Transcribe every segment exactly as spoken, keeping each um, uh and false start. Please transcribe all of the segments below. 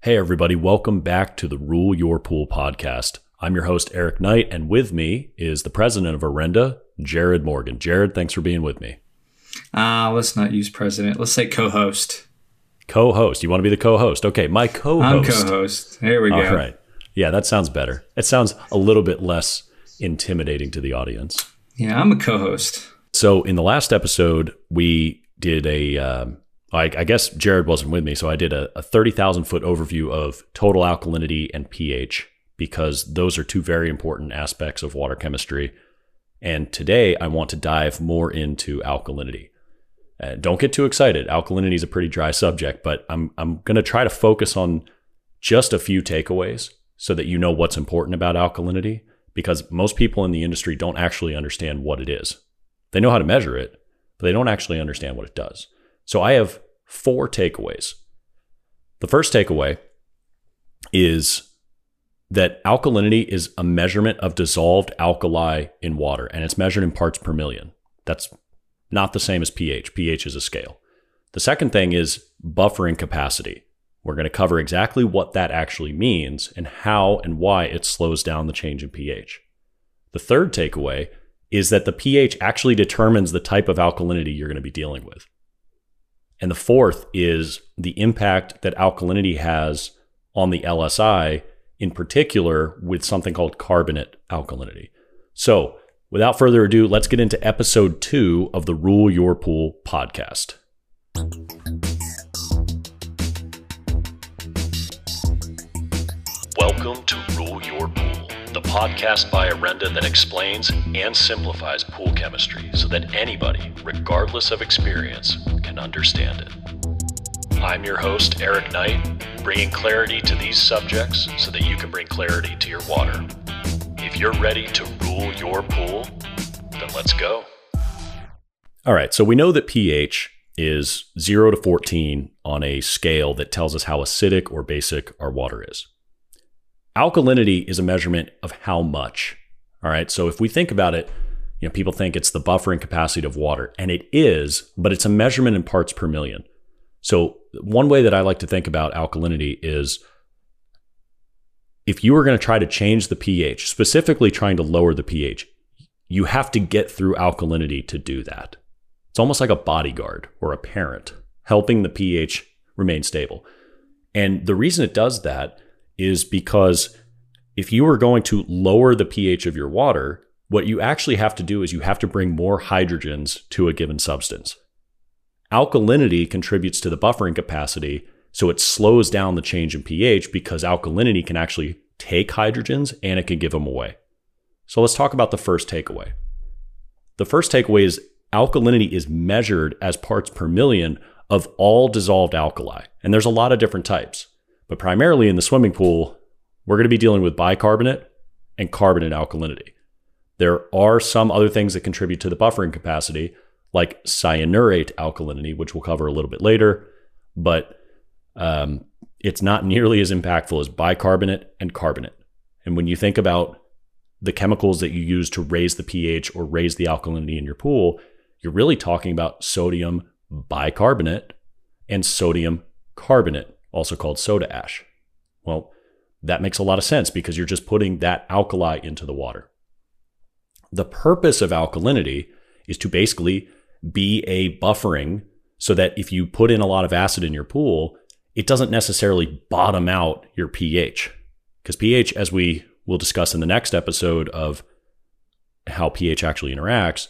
Hey everybody, welcome back to the Rule Your Pool podcast. I'm your host, Eric Knight, and with me is the president of Orenda, Jared Morgan. Jared, thanks for being with me. Uh, let's not use president. Let's say co-host. Co-host. You want to be the co-host? Okay, my co-host. I'm co-host. There we go. All right. Yeah, that sounds better. It sounds a little bit less intimidating to the audience. Yeah, I'm a co-host. So in the last episode, we did a... Um, I, I guess Jared wasn't with me, so I did a, a thirty thousand foot overview of total alkalinity and pH because those are two very important aspects of water chemistry. And today I want to dive more into alkalinity. Uh, don't get too excited. Alkalinity is a pretty dry subject, but I'm I'm going to try to focus on just a few takeaways so that you know what's important about alkalinity, because most people in the industry don't actually understand what it is. They know how to measure it, but they don't actually understand what it does. So I have four takeaways. The first takeaway is that alkalinity is a measurement of dissolved alkali in water, and it's measured in parts per million. That's not the same as pH. pH is a scale. The second thing is buffering capacity. We're going to cover exactly what that actually means and how and why it slows down the change in pH. The third takeaway is that the pH actually determines the type of alkalinity you're going to be dealing with. And the fourth is the impact that alkalinity has on the L S I, in particular with something called carbonate alkalinity. So without further ado, let's get into episode two of the Rule Your Pool podcast. Welcome to Rule Your Pool, the podcast by Orenda that explains and simplifies pool chemistry so that anybody, regardless of experience, can understand it. I'm your host, Eric Knight, bringing clarity to these subjects so that you can bring clarity to your water. If you're ready to rule your pool, then let's go. All right, so we know that pH is zero to fourteen on a scale that tells us how acidic or basic our water is. Alkalinity is a measurement of how much. All right, so if we think about it, you know, people think it's the buffering capacity of water, and it is, but it's a measurement in parts per million. So one way that I like to think about alkalinity is if you were going to try to change the pH, specifically trying to lower the pH, you have to get through alkalinity to do that. It's almost like a bodyguard or a parent helping the pH remain stable. And the reason it does that is because if you were going to lower the pH of your water, what you actually have to do is you have to bring more hydrogens to a given substance. Alkalinity contributes to the buffering capacity, so it slows down the change in pH because alkalinity can actually take hydrogens and it can give them away. So let's talk about the first takeaway. The first takeaway is alkalinity is measured as parts per million of all dissolved alkali. And there's a lot of different types, but primarily in the swimming pool, we're going to be dealing with bicarbonate and carbonate alkalinity. There are some other things that contribute to the buffering capacity, like cyanurate alkalinity, which we'll cover a little bit later, but um, it's not nearly as impactful as bicarbonate and carbonate. And when you think about the chemicals that you use to raise the pH or raise the alkalinity in your pool, you're really talking about sodium bicarbonate and sodium carbonate, also called soda ash. Well, that makes a lot of sense because you're just putting that alkali into the water. The purpose of alkalinity is to basically be a buffering so that if you put in a lot of acid in your pool, it doesn't necessarily bottom out your pH. Because pH, as we will discuss in the next episode of how pH actually interacts,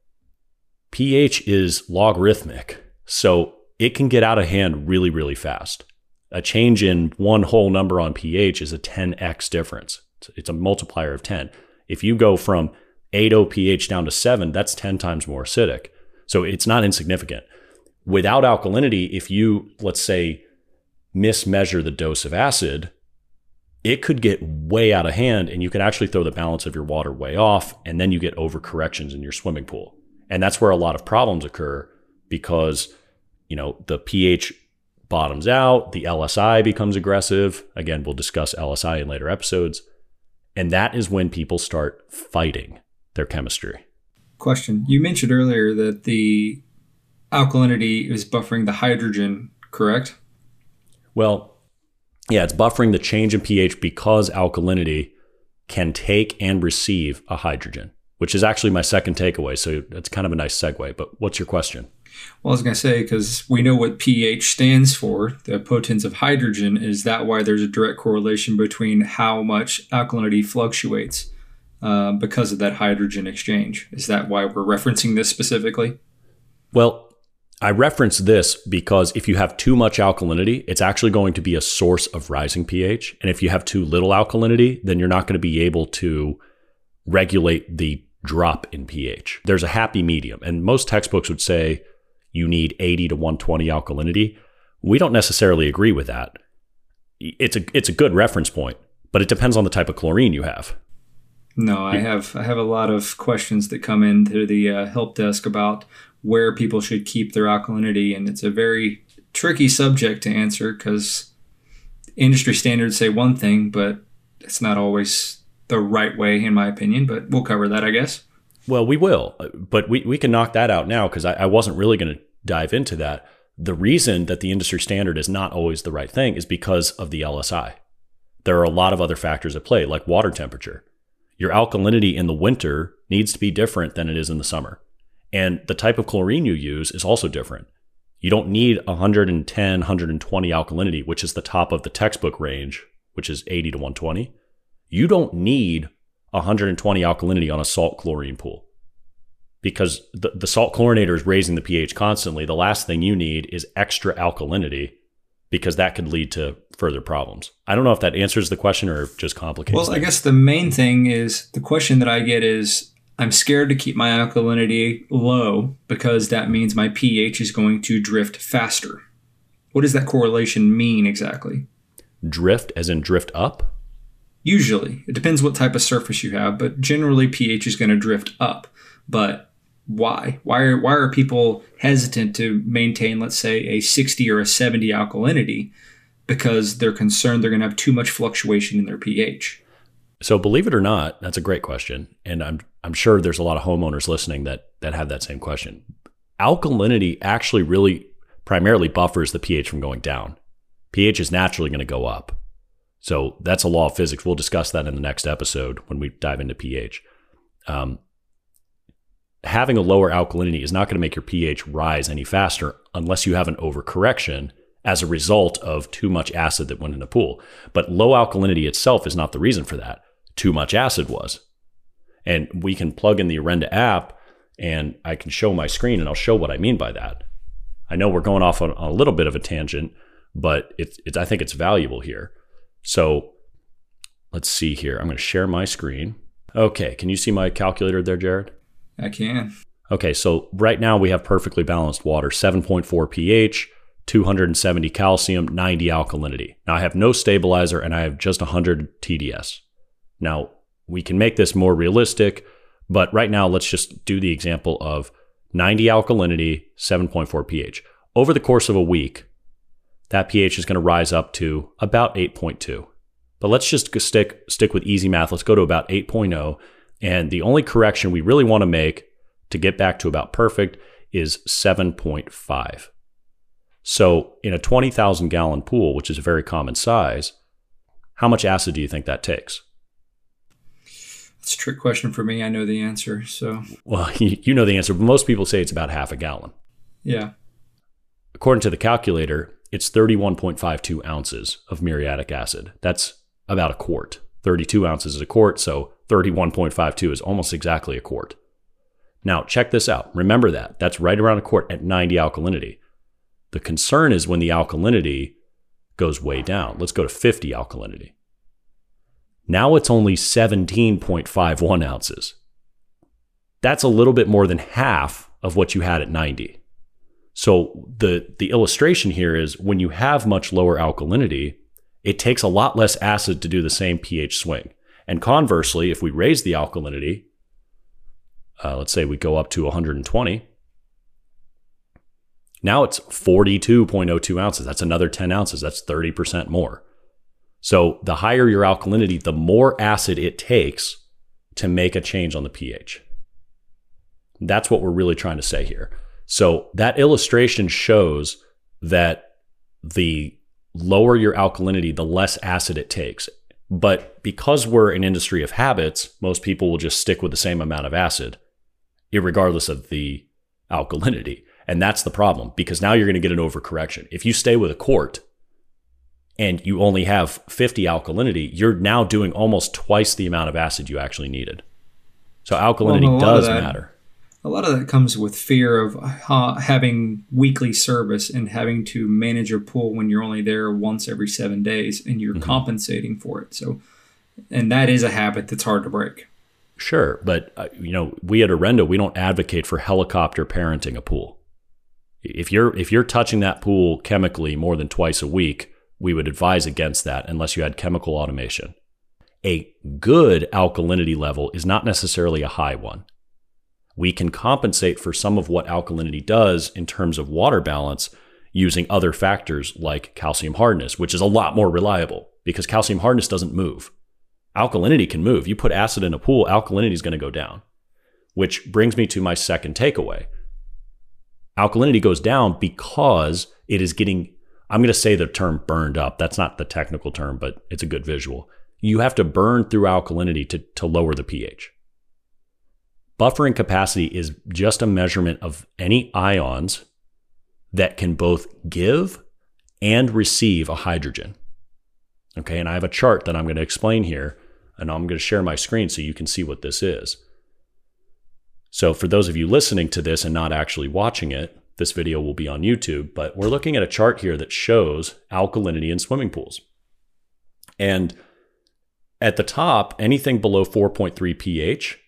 pH is logarithmic. So it can get out of hand really, really fast. A change in one whole number on pH is a ten x difference. It's a multiplier of ten. If you go from eight point oh pH down to seven, that's ten times more acidic. So it's not insignificant. Without alkalinity, if you, let's say, mismeasure the dose of acid, it could get way out of hand and you could actually throw the balance of your water way off, and then you get overcorrections in your swimming pool. And that's where a lot of problems occur because, you know, the pH bottoms out, the L S I becomes aggressive. Again, we'll discuss L S I in later episodes. And that is when people start fighting their chemistry. Question. You mentioned earlier that the alkalinity is buffering the hydrogen, correct? Well, Yeah, it's buffering the change in pH because alkalinity can take and receive a hydrogen, which is actually my second takeaway. So that's kind of a nice segue. But what's your question? Well, I was going to say, because we know what pH stands for, the potence of hydrogen. Is that why there's a direct correlation between how much alkalinity fluctuates uh, because of that hydrogen exchange? Is that why we're referencing this specifically? Well, I reference this because if you have too much alkalinity, it's actually going to be a source of rising pH. And if you have too little alkalinity, then you're not going to be able to regulate the drop in pH. There's a happy medium. And most textbooks would say you need eighty to one twenty alkalinity. We don't necessarily agree with that. It's a it's a good reference point, but it depends on the type of chlorine you have. No, I have I have a lot of questions that come into the uh, help desk about where people should keep their alkalinity, and it's a very tricky subject to answer because industry standards say one thing, but it's not always the right way, in my opinion. But we'll cover that, I guess. Well, we will, but we, we can knock that out now because I, I wasn't really going to dive into that. The reason that the industry standard is not always the right thing is because of the L S I. There are a lot of other factors at play, like water temperature. Your alkalinity in the winter needs to be different than it is in the summer. And the type of chlorine you use is also different. You don't need one ten, one twenty alkalinity, which is the top of the textbook range, which is eighty to one twenty. You don't need one twenty alkalinity on a salt chlorine pool because the, the salt chlorinator is raising the pH constantly. The last thing you need is extra alkalinity because that could lead to further problems. I don't know if that answers the question or just complicates Well, things. I guess the main thing is the question that I get is I'm scared to keep my alkalinity low because that means my pH is going to drift faster. What does that correlation mean exactly? Drift as in drift up? Usually. It depends what type of surface you have, but generally pH is going to drift up. But why? Why are, why are people hesitant to maintain, let's say, a sixty or a seventy alkalinity? Because they're concerned they're going to have too much fluctuation in their pH. So believe it or not, that's a great question. And I'm I'm sure there's a lot of homeowners listening that that have that same question. Alkalinity actually really primarily buffers the pH from going down. pH is naturally going to go up. So that's a law of physics. We'll discuss that in the next episode when we dive into pH. Um, having a lower alkalinity is not going to make your pH rise any faster unless you have an overcorrection as a result of too much acid that went in the pool. But low alkalinity itself is not the reason for that. Too much acid was. And we can plug in the Orenda app and I can show my screen and I'll show what I mean by that. I know we're going off on a little bit of a tangent, but it's, it's I think it's valuable here. So let's see here. I'm going to share my screen. Okay. Can you see my calculator there, Jared? I can. Okay. So right now we have perfectly balanced water, seven point four pH, two hundred seventy calcium, ninety alkalinity. Now I have no stabilizer and I have just one hundred T D S. Now we can make this more realistic, but right now let's just do the example of ninety alkalinity, seven point four pH. Over the course of a week, that pH is going to rise up to about eight point two. But let's just stick stick with easy math. Let's go to about eight point oh. And the only correction we really want to make to get back to about perfect is seven point five. So in a twenty thousand gallon pool, which is a very common size, how much acid do you think that takes? It's a trick question for me. I know the answer. So, well, you know the answer, but most people say it's about half a gallon. Yeah. According to the calculator, it's thirty-one point five two ounces of muriatic acid. That's about a quart. thirty-two ounces is a quart, so thirty-one point five two is almost exactly a quart. Now, check this out. Remember that. That's right around a quart at ninety alkalinity. The concern is when the alkalinity goes way down. Let's go to fifty alkalinity. Now it's only seventeen point five one ounces. That's a little bit more than half of what you had at ninety. So the, the illustration here is when you have much lower alkalinity, it takes a lot less acid to do the same pH swing. And conversely, if we raise the alkalinity, uh, let's say we go up to one hundred twenty, now it's forty-two point oh two ounces. That's another ten ounces. That's thirty percent more. So the higher your alkalinity, the more acid it takes to make a change on the pH. That's what we're really trying to say here. So that illustration shows that the lower your alkalinity, the less acid it takes. But because we're an industry of habits, most people will just stick with the same amount of acid, irregardless of the alkalinity. And that's the problem, because now you're going to get an overcorrection. If you stay with a quart and you only have fifty alkalinity, you're now doing almost twice the amount of acid you actually needed. So alkalinity well, does that, matter. A lot of that comes with fear of uh, having weekly service and having to manage your pool when you're only there once every seven days and you're mm-hmm. compensating for it. So, and that is a habit that's hard to break. Sure. But, uh, you know, we at Orenda, we don't advocate for helicopter parenting a pool. If you're if you're touching that pool chemically more than twice a week, we would advise against that unless you had chemical automation. A good alkalinity level is not necessarily a high one. We can compensate for some of what alkalinity does in terms of water balance using other factors like calcium hardness, which is a lot more reliable because calcium hardness doesn't move. Alkalinity can move. You put acid in a pool, alkalinity is going to go down, which brings me to my second takeaway. Alkalinity goes down because it is getting, I'm going to say the term burned up. That's not the technical term, but it's a good visual. You have to burn through alkalinity to, to lower the pH. Buffering capacity is just a measurement of any ions that can both give and receive a hydrogen. Okay, and I have a chart that I'm going to explain here, and I'm going to share my screen so you can see what this is. So for those of you listening to this and not actually watching it, this video will be on YouTube, but we're looking at a chart here that shows alkalinity in swimming pools. And at the top, anything below four point three pH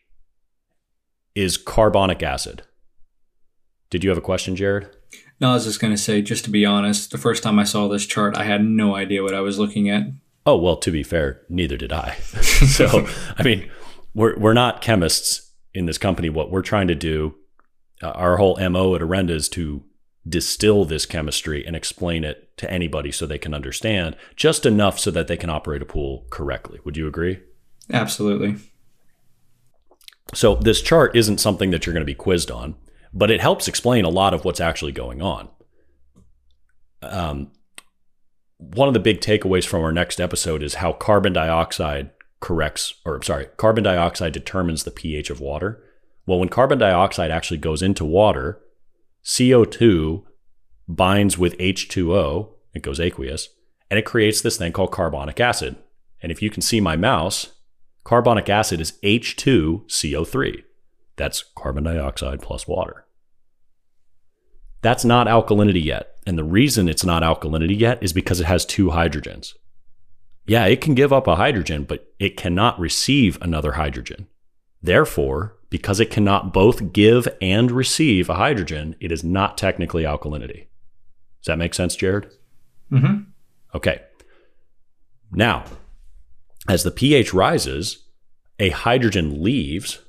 is carbonic acid. Did you have a question, Jared? No, I was just going to say, just to be honest, the first time I saw this chart, I had no idea what I was looking at. Oh, well, to be fair, neither did I. So, I mean, we're we're not chemists in this company. What we're trying to do, uh, our whole M O at Orenda is to distill this chemistry and explain it to anybody so they can understand just enough so that they can operate a pool correctly. Would you agree? Absolutely. So this chart isn't something that you're going to be quizzed on, but it helps explain a lot of what's actually going on. Um, one of the big takeaways from our next episode is how carbon dioxide corrects, or I'm sorry, carbon dioxide determines the pH of water. Well, when carbon dioxide actually goes into water, C O two binds with H two O, it goes aqueous, and it creates this thing called carbonic acid. And if you can see my mouse, carbonic acid is H two C O three. That's carbon dioxide plus water. That's not alkalinity yet. And the reason it's not alkalinity yet is because it has two hydrogens. Yeah, it can give up a hydrogen, but it cannot receive another hydrogen. Therefore, because it cannot both give and receive a hydrogen, it is not technically alkalinity. Does that make sense, Jared? Mm-hmm. Okay. Now, as the pH rises, a hydrogen leaves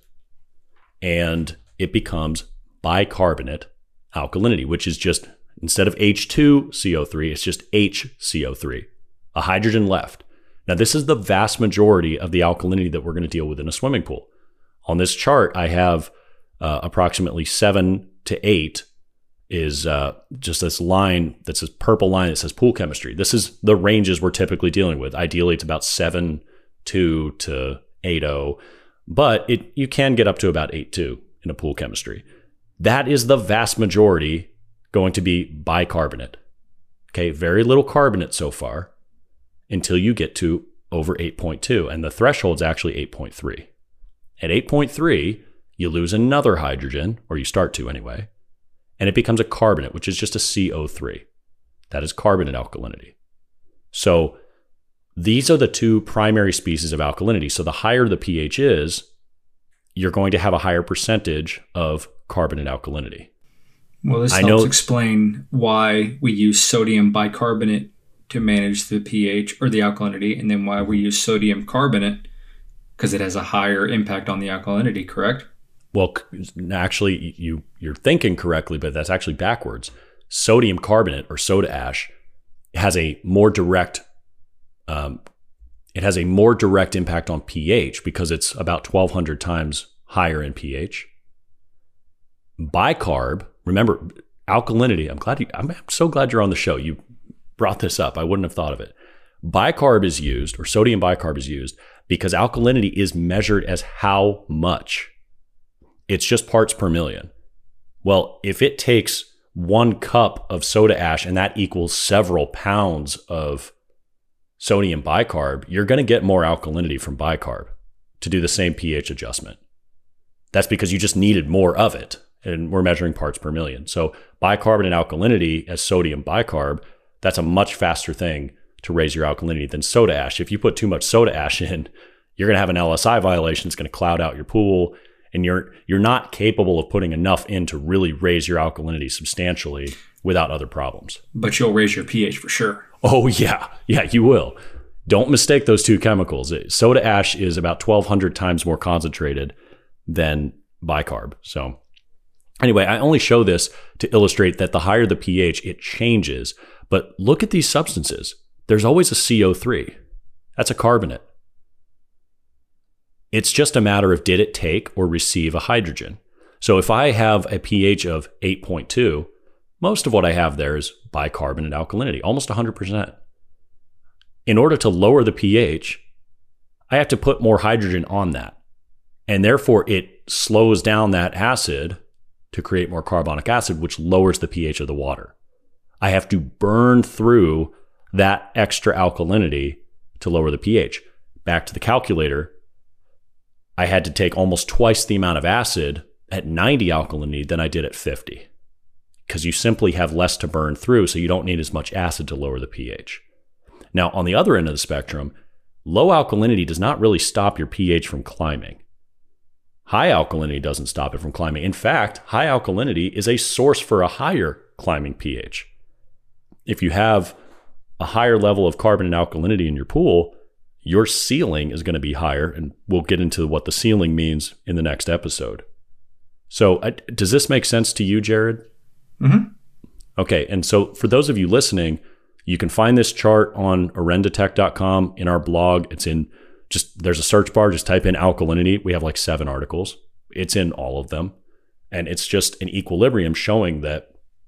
and it becomes bicarbonate alkalinity, which is just, instead of H two C O three, it's just H C O three, a hydrogen left. Now, this is the vast majority of the alkalinity that we're going to deal with in a swimming pool. On this chart, I have uh, approximately seven to eight is uh, just this line that's this purple line that says pool chemistry. This is the ranges we're typically dealing with. Ideally, it's about seven two to eight oh, but it you can get up to about eight two in a pool chemistry. That is the vast majority going to be bicarbonate. Okay, very little carbonate so far until you get to over eight point two, and the threshold's actually eight point three. At eight point three, you lose another hydrogen, or you start to anyway, and it becomes a carbonate, which is just a C O three. That is carbonate alkalinity. So these are the two primary species of alkalinity. So the higher the pH is, you're going to have a higher percentage of carbonate alkalinity. Well, this I helps know, explain why we use sodium bicarbonate to manage the pH or the alkalinity, and then why we use sodium carbonate, because it has a higher impact on the alkalinity, correct? Well, actually, you, you're thinking correctly, but that's actually backwards. Sodium carbonate, or soda ash, has a more direct um, it has a more direct impact on pH because it's about twelve hundred times higher in pH. Bicarb, remember, alkalinity, I'm glad you, I'm so glad you're on the show. You brought this up. I wouldn't have thought of it. Bicarb is used, or sodium bicarb is used, because alkalinity is measured as how much. It's just parts per million. Well, if it takes one cup of soda ash and that equals several pounds of sodium bicarb, you're going to get more alkalinity from bicarb to do the same pH adjustment. That's because you just needed more of it, and we're measuring parts per million. So bicarbonate alkalinity as sodium bicarb, that's a much faster thing to raise your alkalinity than soda ash. If you put too much soda ash in, you're going to have an L S I violation. It's going to cloud out your pool, and you're you're not capable of putting enough in to really raise your alkalinity substantially without other problems. But you'll raise your pH for sure. Oh, yeah. Yeah, you will. Don't mistake those two chemicals. Soda ash is about twelve hundred times more concentrated than bicarb. So anyway, I only show this to illustrate that the higher the pH, it changes. But look at these substances. There's always a C O three. That's a carbonate. It's just a matter of did it take or receive a hydrogen. So if I have a pH of eight point two, most of what I have there is bicarbonate alkalinity, almost one hundred percent. In order to lower the pH, I have to put more hydrogen on that. And therefore, it slows down that acid to create more carbonic acid, which lowers the pH of the water. I have to burn through that extra alkalinity to lower the pH. Back to the calculator, I had to take almost twice the amount of acid at ninety alkalinity than I did at fifty, because you simply have less to burn through, so you don't need as much acid to lower the pH. Now, on the other end of the spectrum, low alkalinity does not really stop your pH from climbing. High alkalinity doesn't stop it from climbing. In fact, high alkalinity is a source for a higher climbing pH. If you have a higher level of carbonate alkalinity in your pool, your ceiling is going to be higher, and we'll get into what the ceiling means in the next episode. So uh, does this make sense to you, Jared? Mm-hmm. Okay, and so for those of you listening, you can find this chart on arenditech dot com in our blog. It's in just, there's a search bar, just type in alkalinity. We have like seven articles. It's in all of them. And it's just an equilibrium showing that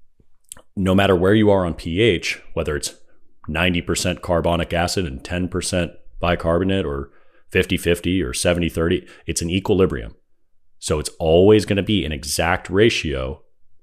no matter where you are on pH, whether it's ninety percent carbonic acid and ten percent bicarbonate, or fifty fifty or seventy thirty, it's an equilibrium. So it's always going to be an exact ratio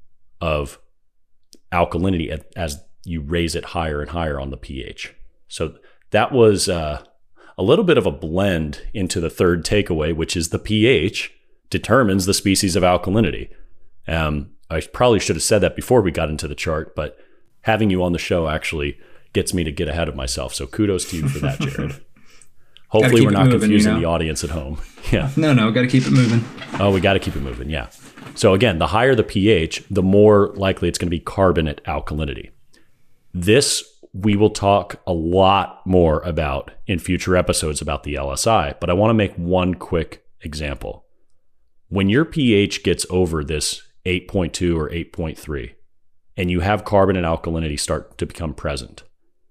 of alkalinity as you raise it higher and higher on the pH. So that was uh, a little bit of a blend into the third takeaway, which is the pH determines the species of alkalinity. Um, I probably should have said that before we got into the chart, but having you on the show actually gets me to get ahead of myself. So kudos to you for that, Jared. Hopefully we're not moving, confusing you know? the audience at home. Yeah. No, no, got to keep it moving. Oh, we got to keep it moving. Yeah. So again, the higher the pH, the more likely it's going to be carbonate alkalinity. This we will talk a lot more about in future episodes about the L S I, but I want to make one quick example. When your pH gets over this eight point two or eight point three, and you have carbonate alkalinity start to become present,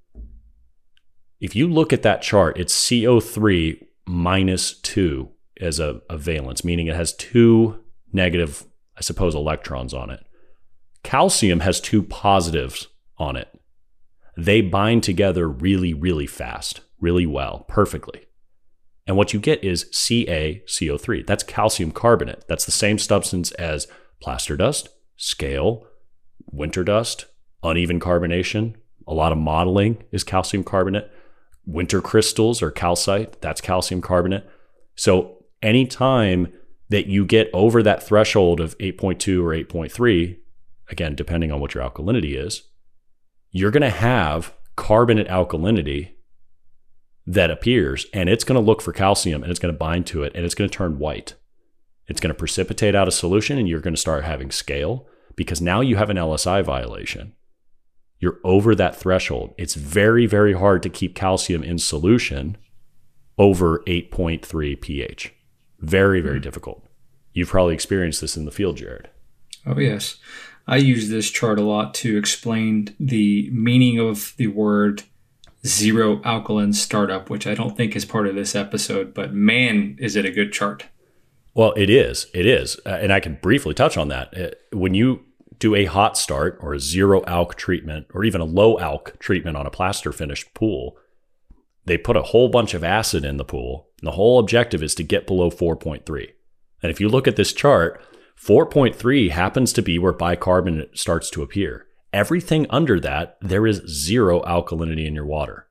if you look at that chart, it's C O three minus two as a, a valence, meaning it has two negative, I suppose, electrons on it. Calcium has two positives on it. They bind together really, really fast, really well, perfectly. And what you get is C A C O three. That's calcium carbonate. That's the same substance as plaster dust, scale, winter dust, uneven carbonation. A lot of modeling is calcium carbonate. Winter crystals or calcite, that's calcium carbonate. So anytime that you get over that threshold of eight point two or eight point three, again, depending on what your alkalinity is, you're going to have carbonate alkalinity that appears, and it's going to look for calcium, and it's going to bind to it, and it's going to turn white. It's going to precipitate out a solution, and you're going to start having scale, because now you have an L S I violation. You're over that threshold. It's very, very hard to keep calcium in solution over eight point three pH. Very, very mm. difficult. You've probably experienced this in the field, Jared. Oh, yes. I use this chart a lot to explain the meaning of the word zero alkaline startup, which I don't think is part of this episode, but man, is it a good chart. Well, it is. It is. Uh, and I can briefly touch on that. Uh, when you do a hot start or a zero alk treatment or even a low alk treatment on a plaster finished pool, they put a whole bunch of acid in the pool. And the whole objective is to get below four point three. And if you look at this chart, four point three happens to be where bicarbonate starts to appear. Everything under that, there is zero alkalinity in your water.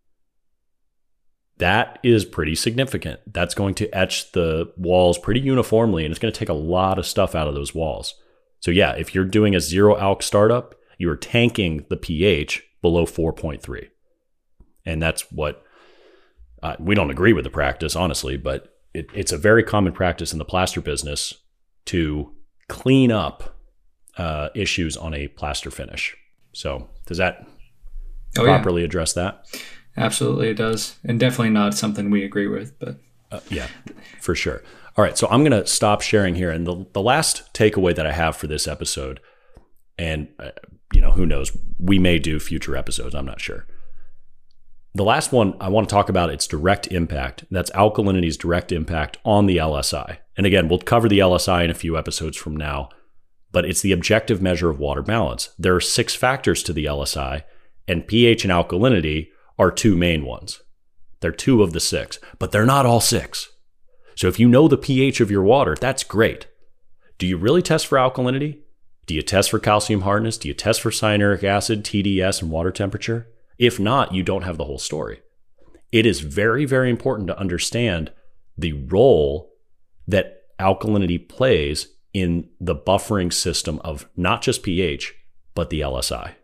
That is pretty significant. That's going to etch the walls pretty uniformly, and it's going to take a lot of stuff out of those walls. So yeah, if you're doing a zero alk startup, you are tanking the pH below four point three. And that's what, uh, we don't agree with the practice, honestly, but it, it's a very common practice in the plaster business to clean up uh, issues on a plaster finish. So does that oh, properly yeah. address that? Absolutely, it does. And definitely not something we agree with, but uh, yeah, for sure. All right, so I'm going to stop sharing here. And the, the last takeaway that I have for this episode, and uh, you know, who knows, we may do future episodes, I'm not sure. The last one I want to talk about, its direct impact. That's alkalinity's direct impact on the L S I. And again, we'll cover the L S I in a few episodes from now, but it's the objective measure of water balance. There are six factors to the L S I, and pH and alkalinity are two main ones. They're two of the six, but they're not all six. So if you know the pH of your water, that's great. Do you really test for alkalinity? Do you test for calcium hardness? Do you test for cyanuric acid, T D S, and water temperature? If not, you don't have the whole story. It is very, very important to understand the role that alkalinity plays in the buffering system of not just pH, but the L S I.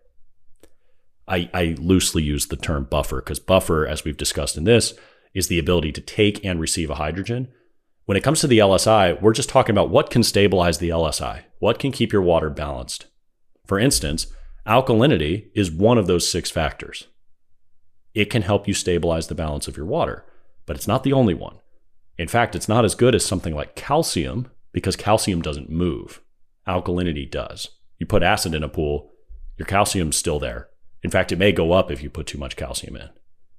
I, I loosely use the term buffer because buffer, as we've discussed in this, is the ability to take and receive a hydrogen. When it comes to the L S I, we're just talking about what can stabilize the L S I, what can keep your water balanced. For instance, alkalinity is one of those six factors. It can help you stabilize the balance of your water, but it's not the only one. In fact, it's not as good as something like calcium because calcium doesn't move. Alkalinity does. You put acid in a pool, your calcium's still there. In fact, it may go up if you put too much calcium in.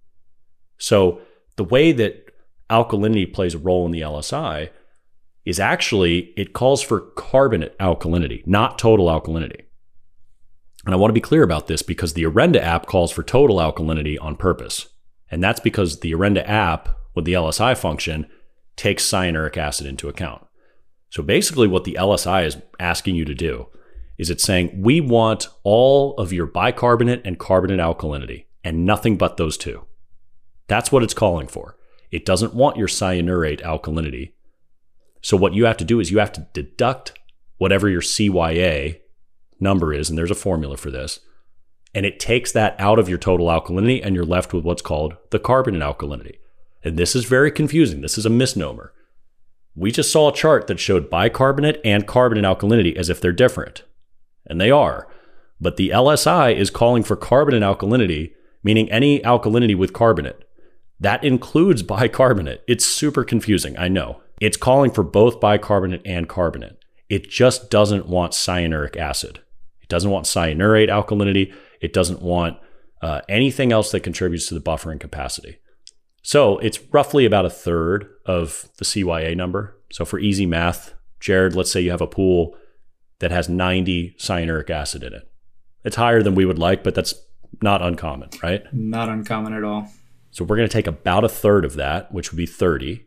So the way that alkalinity plays a role in the L S I is actually, it calls for carbonate alkalinity, not total alkalinity. And I want to be clear about this because the Orenda app calls for total alkalinity on purpose. And that's because the Orenda app with the L S I function takes cyanuric acid into account. So basically what the L S I is asking you to do is it's saying, we want all of your bicarbonate and carbonate alkalinity and nothing but those two. That's what it's calling for. It doesn't want your cyanurate alkalinity. So what you have to do is you have to deduct whatever your C Y A number is, and there's a formula for this, and it takes that out of your total alkalinity, and you're left with what's called the carbonate alkalinity. And this is very confusing. This is a misnomer. We just saw a chart that showed bicarbonate and carbonate alkalinity as if they're different, and they are. But the L S I is calling for carbonate alkalinity, meaning any alkalinity with carbonate. That includes bicarbonate. It's super confusing, I know. It's calling for both bicarbonate and carbonate. It just doesn't want cyanuric acid. It doesn't want cyanurate alkalinity. It doesn't want uh, anything else that contributes to the buffering capacity. So it's roughly about a third of the C Y A number. So for easy math, Jared, let's say you have a pool that has ninety cyanuric acid in it. It's higher than we would like, but that's not uncommon, right? Not uncommon at all. So we're going to take about a third of that, which would be thirty,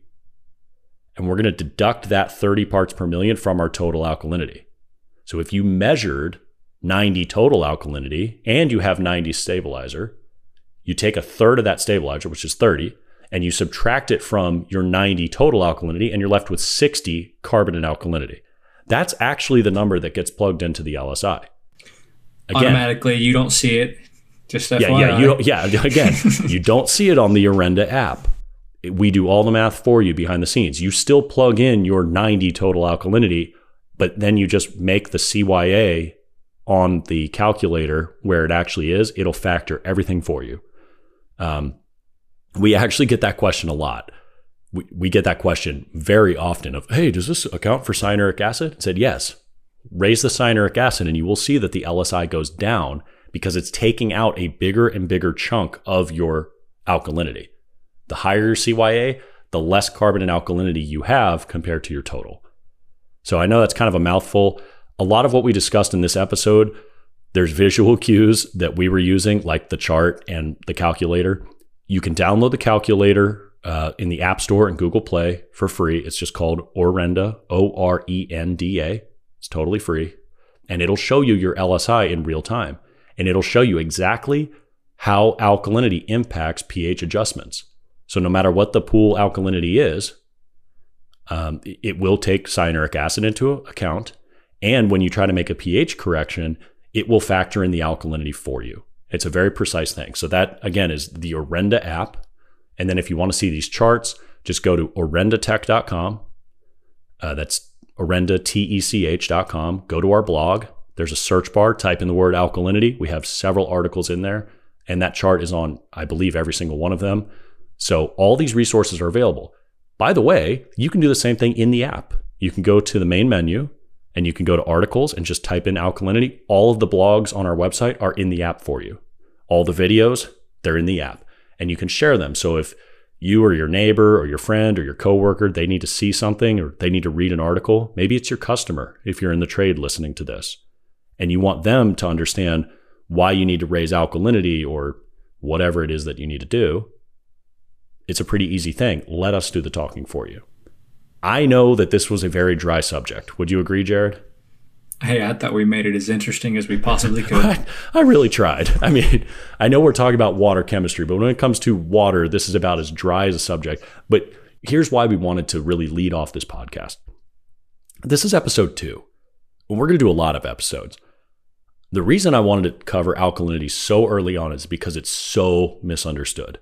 and we're going to deduct that thirty parts per million from our total alkalinity. So if you measured ninety total alkalinity and you have ninety stabilizer, you take a third of that stabilizer, which is thirty, and you subtract it from your ninety total alkalinity, and you're left with sixty carbonate alkalinity. That's actually the number that gets plugged into the L S I. Again, automatically, you don't see it. Just F Y I. Yeah, yeah, you don't, yeah. Again, you don't see it on the Orenda app. We do all the math for you behind the scenes. You still plug in your ninety total alkalinity, but then you just make the C Y A on the calculator where it actually is. It'll factor everything for you. Um, we actually get that question a lot. We, we get that question very often of, hey, does this account for cyanuric acid? I said, yes. Raise the cyanuric acid and you will see that the L S I goes down because it's taking out a bigger and bigger chunk of your alkalinity. The higher your C Y A, the less carbonate alkalinity you have compared to your total. So I know that's kind of a mouthful. A lot of what we discussed in this episode, there's visual cues that we were using, like the chart and the calculator. You can download the calculator uh, in the App Store and Google Play for free. It's just called Orenda, O R E N D A. It's totally free. And it'll show you your L S I in real time. And it'll show you exactly how alkalinity impacts pH adjustments. So no matter what the pool alkalinity is, um, it will take cyanuric acid into account. And when you try to make a pH correction, it will factor in the alkalinity for you. It's a very precise thing. So that, again, is the Orenda app. And then if you want to see these charts, just go to orendatech dot com. Uh, that's orenda tech dot com. Go to our blog. There's a search bar. Type in the word alkalinity. We have several articles in there. And that chart is on, I believe, every single one of them. So all these resources are available. By the way, you can do the same thing in the app. You can go to the main menu and you can go to articles and just type in alkalinity. All of the blogs on our website are in the app for you. All the videos, they're in the app and you can share them. So if you or your neighbor or your friend or your coworker, they need to see something or they need to read an article, maybe it's your customer if you're in the trade listening to this, and you want them to understand why you need to raise alkalinity or whatever it is that you need to do, it's a pretty easy thing. Let us do the talking for you. I know that this was a very dry subject. Would you agree, Jared? Hey, I thought we made it as interesting as we possibly could. I, I really tried. I mean, I know we're talking about water chemistry, but when it comes to water, this is about as dry as a subject. But here's why we wanted to really lead off this podcast. This is episode two. And we're going to do a lot of episodes. The reason I wanted to cover alkalinity so early on is because it's so misunderstood.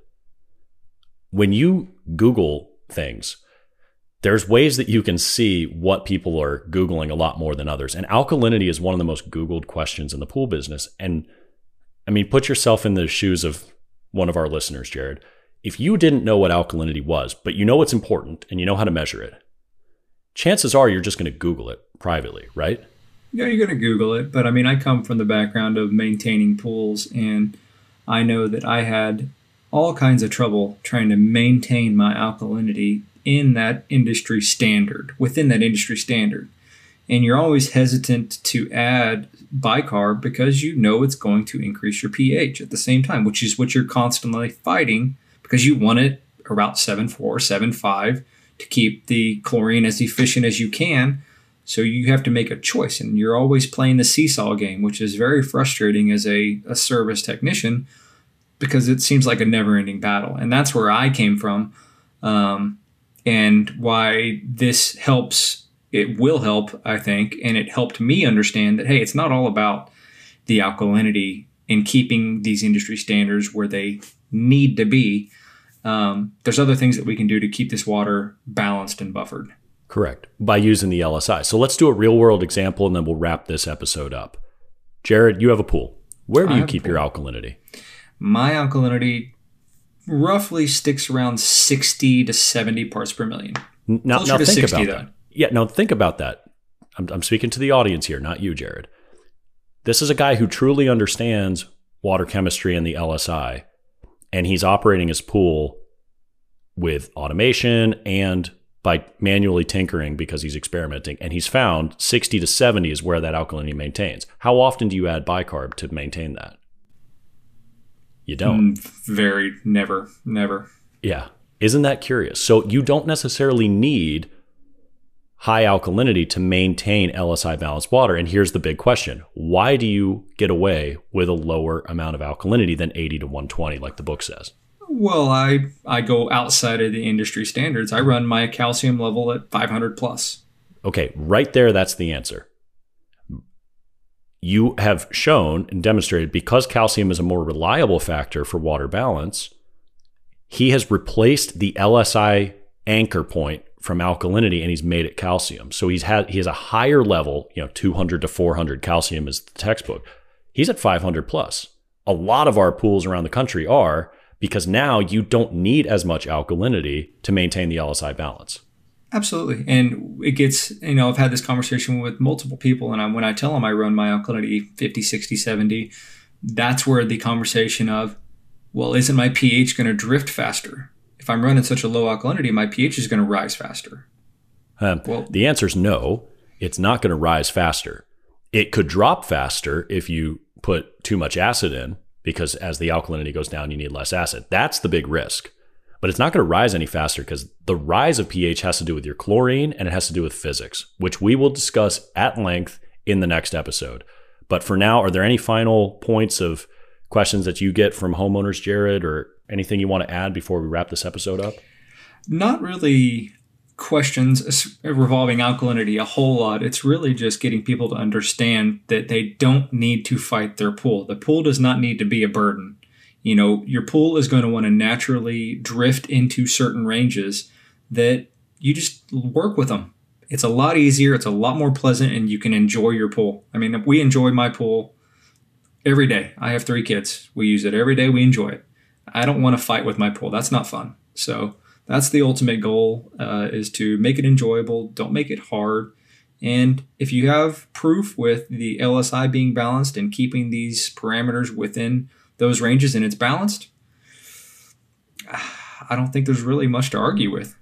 When you Google things, there's ways that you can see what people are Googling a lot more than others. And alkalinity is one of the most Googled questions in the pool business. And I mean, put yourself in the shoes of one of our listeners, Jared. If you didn't know what alkalinity was, but you know it's important and you know how to measure it, chances are you're just going to Google it privately, right? Yeah, you're going to Google it. But I mean, I come from the background of maintaining pools, and I know that I had all kinds of trouble trying to maintain my alkalinity in that industry standard, within that industry standard. And you're always hesitant to add bicarb because you know it's going to increase your pH at the same time, which is what you're constantly fighting because you want it around seven point four, seven point five to keep the chlorine as efficient as you can. So you have to make a choice, and you're always playing the seesaw game, which is very frustrating as a, a service technician because it seems like a never-ending battle. And that's where I came from, um, and why this helps. It will help, I think, and it helped me understand that, hey, it's not all about the alkalinity and keeping these industry standards where they need to be. Um, there's other things that we can do to keep this water balanced and buffered. Correct. By using the L S I. So let's do a real world example and then we'll wrap this episode up. Jared, you have a pool. Where do you keep your alkalinity? My alkalinity roughly sticks around sixty to seventy parts per million. Now, Closer now to think sixty, about though. that. Yeah, now think about that. I'm, I'm speaking to the audience here, not you, Jared. This is a guy who truly understands water chemistry and the L S I, and he's operating his pool with automation and by manually tinkering because he's experimenting, and he's found sixty to seventy is where that alkalinity maintains. How often do you add bicarb to maintain that? You don't. Mm, very, never, never. Yeah. Isn't that curious? So you don't necessarily need high alkalinity to maintain L S I balanced water. And here's the big question. Why do you get away with a lower amount of alkalinity than eighty to one twenty, like the book says? Well, I I go outside of the industry standards. I run my calcium level at five hundred plus. Okay, right there, that's the answer. You have shown and demonstrated because calcium is a more reliable factor for water balance, he has replaced the L S I anchor point from alkalinity and he's made it calcium. So he's had he has a higher level, you know, two hundred to four hundred calcium is the textbook. He's at five hundred plus. A lot of our pools around the country are, because now you don't need as much alkalinity to maintain the L S I balance. Absolutely. And it gets, you know, I've had this conversation with multiple people, and I, when I tell them I run my alkalinity fifty, sixty, seventy, that's where the conversation of, well, isn't my pH going to drift faster? If I'm running such a low alkalinity, my pH is going to rise faster. Um, well, the answer is no, it's not going to rise faster. It could drop faster if you put too much acid in, because as the alkalinity goes down, you need less acid. That's the big risk. But it's not going to rise any faster because the rise of pH has to do with your chlorine and it has to do with physics, which we will discuss at length in the next episode. But for now, are there any final points of questions that you get from homeowners, Jared, or anything you want to add before we wrap this episode up? Not really questions revolving alkalinity a whole lot. It's really just getting people to understand that they don't need to fight their pool. The pool does not need to be a burden. You know, your pool is going to want to naturally drift into certain ranges that you just work with them. It's a lot easier. It's a lot more pleasant, and you can enjoy your pool. I mean, we enjoy my pool every day. I have three kids. We use it every day. We enjoy it. I don't want to fight with my pool. That's not fun. So that's the ultimate goal, uh, is to make it enjoyable. Don't make it hard. And if you have proof with the L S I being balanced and keeping these parameters within those ranges and it's balanced, I don't think there's really much to argue with.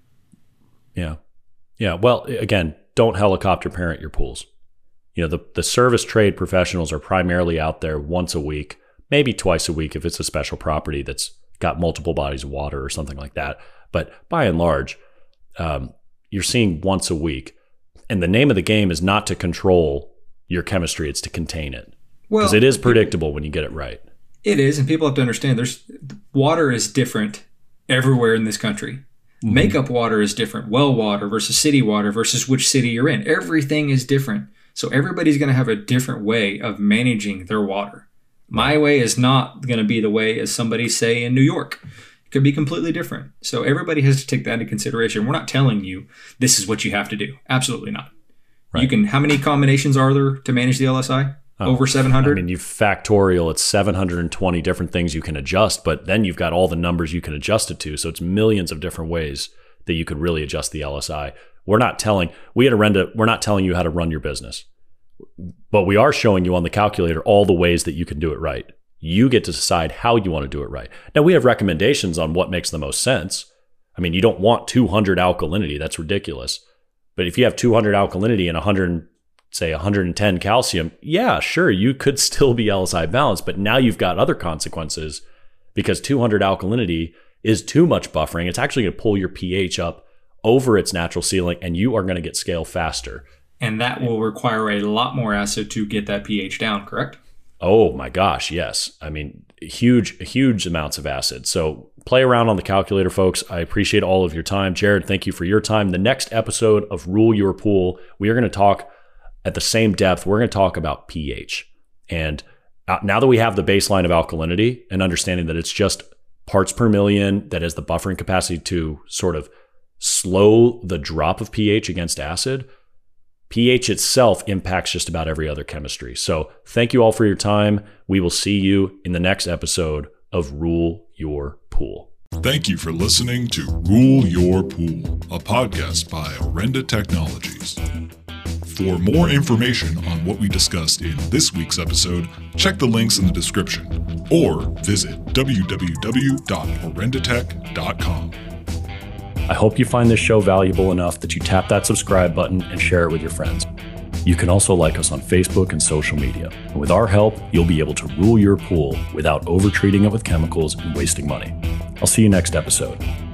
Yeah. Yeah. Well, again, don't helicopter parent your pools. You know, the, the service trade professionals are primarily out there once a week, maybe twice a week if it's a special property that's got multiple bodies of water or something like that. But by and large, um, you're seeing once a week. And the name of the game is not to control your chemistry, it's to contain it. Because well, it is predictable when you get it right. It is, and people have to understand there's water is different everywhere in this country. Mm-hmm. Makeup water is different. Well water versus city water versus which city you're in. Everything is different. So everybody's going to have a different way of managing their water. My way is not going to be the way as somebody, say, in New York. It could be completely different. So everybody has to take that into consideration. We're not telling you this is what you have to do. Absolutely not. Right. You can. How many combinations are there to manage the L S I? Oh, over seven hundred? I mean, you factorial, it's seven hundred twenty different things you can adjust, but then you've got all the numbers you can adjust it to. So it's millions of different ways that you could really adjust the L S I. We're not telling, we at Orenda, we're not telling you how to run your business, but we are showing you on the calculator all the ways that you can do it right. You get to decide how you want to do it right. Now, we have recommendations on what makes the most sense. I mean, you don't want two hundred alkalinity. That's ridiculous. But if you have two hundred alkalinity and one hundred, say one hundred ten calcium, yeah, sure, you could still be L S I balanced, but now you've got other consequences because two hundred alkalinity is too much buffering. It's actually going to pull your pH up over its natural ceiling, and you are going to get scale faster. And that will require a lot more acid to get that pH down, correct? Oh my gosh, yes. I mean, huge, huge amounts of acid. So play around on the calculator, folks. I appreciate all of your time. Jared, thank you for your time. The next episode of Rule Your Pool, we are going to talk at the same depth. We're going to talk about pH. And now that we have the baseline of alkalinity and understanding that it's just parts per million that has the buffering capacity to sort of slow the drop of pH against acid, pH itself impacts just about every other chemistry. So thank you all for your time. We will see you in the next episode of Rule Your Pool. Thank you for listening to Rule Your Pool, a podcast by Orenda Technologies. For more information on what we discussed in this week's episode, check the links in the description or visit w w w dot orendatech dot com. I hope you find this show valuable enough that you tap that subscribe button and share it with your friends. You can also like us on Facebook and social media. And with our help, you'll be able to rule your pool without over-treating it with chemicals and wasting money. I'll see you next episode.